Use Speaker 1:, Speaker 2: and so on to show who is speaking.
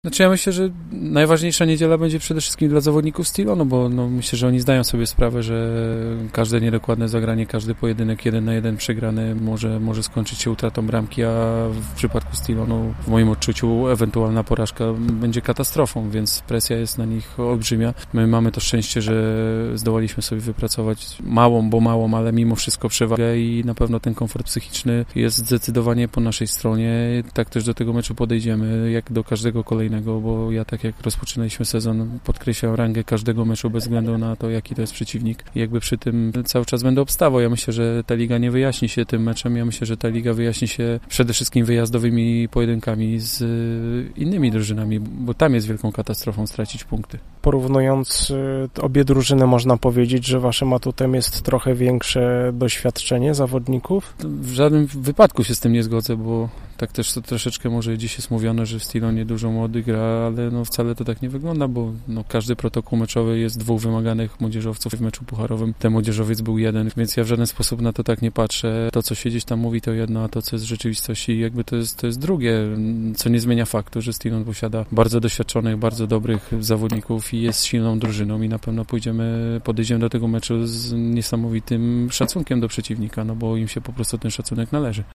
Speaker 1: Znaczy ja myślę, że najważniejsza niedziela będzie przede wszystkim dla zawodników Stilu, no bo myślę, że oni zdają sobie sprawę, że każde niedokładne zagranie, każdy pojedynek 1-1 przegrany może skończyć się utratą bramki, a w przypadku Stilu, w moim odczuciu ewentualna porażka będzie katastrofą, więc presja jest na nich olbrzymia. My mamy to szczęście, że zdołaliśmy sobie wypracować małą, ale mimo wszystko przewagę i na pewno ten komfort psychiczny jest zdecydowanie po naszej stronie. Tak też do tego meczu podejdziemy, jak do każdego kolejnego, bo ja tak jak rozpoczynaliśmy sezon, podkreślam rangę każdego meczu bez względu na to, jaki to jest przeciwnik. I jakby przy tym cały czas będę obstawał. Ja myślę, że ta liga nie wyjaśni się tym meczem. Ja myślę, że ta liga wyjaśni się przede wszystkim wyjazdowymi pojedynkami z innymi drużynami, bo tam jest wielką katastrofą stracić punkty.
Speaker 2: Porównując obie drużyny, można powiedzieć, że waszym atutem jest trochę większe doświadczenie zawodników?
Speaker 1: W żadnym wypadku się z tym nie zgodzę, bo tak też to troszeczkę może dziś jest mówione, że w Stilonie dużo młodych gra, ale wcale to tak nie wygląda, bo każdy protokół meczowy jest 2 wymaganych młodzieżowców. W meczu pucharowym ten młodzieżowiec był 1, więc ja w żaden sposób na to tak nie patrzę. To, co się gdzieś tam mówi, to jedno, a to, co jest w rzeczywistości, jakby to jest drugie, co nie zmienia faktu, że Stilon posiada bardzo doświadczonych, bardzo dobrych zawodników i jest silną drużyną i na pewno podejdziemy do tego meczu z niesamowitym szacunkiem do przeciwnika, bo im się po prostu ten szacunek należy.